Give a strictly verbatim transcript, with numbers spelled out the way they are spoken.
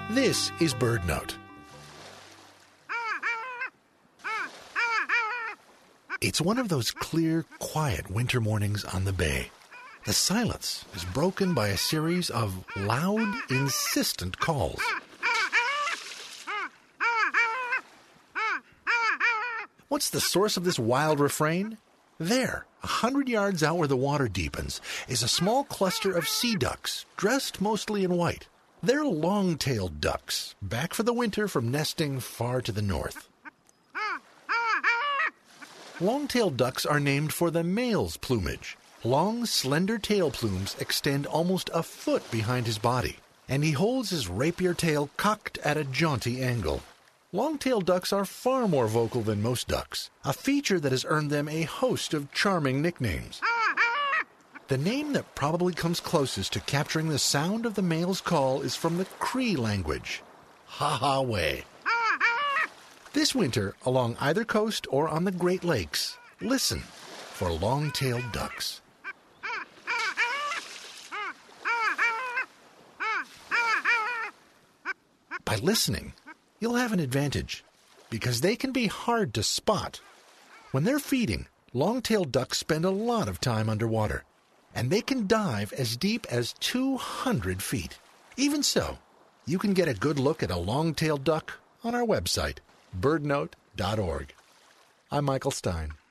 This is BirdNote. It's one of those clear, quiet winter mornings on the bay. The silence is broken by a series of loud, insistent calls. What's the source of this wild refrain? There, a hundred yards out where the water deepens, is a small cluster of sea ducks, dressed mostly in white. They're long-tailed ducks, back for the winter from nesting far to the north. Long-tailed ducks are named for the male's plumage. Long, slender tail plumes extend almost a foot behind his body, and he holds his rapier tail cocked at a jaunty angle. Long-tailed ducks are far more vocal than most ducks, a feature that has earned them a host of charming nicknames. The name that probably comes closest to capturing the sound of the male's call is from the Cree language, ha-ha-way. This winter, along either coast or on the Great Lakes, listen for long-tailed ducks. By listening, you'll have an advantage, because they can be hard to spot. When they're feeding, long-tailed ducks spend a lot of time underwater, and they can dive as deep as two hundred feet. Even so, you can get a good look at a long-tailed duck on our website, bird note dot org. I'm Michael Stein.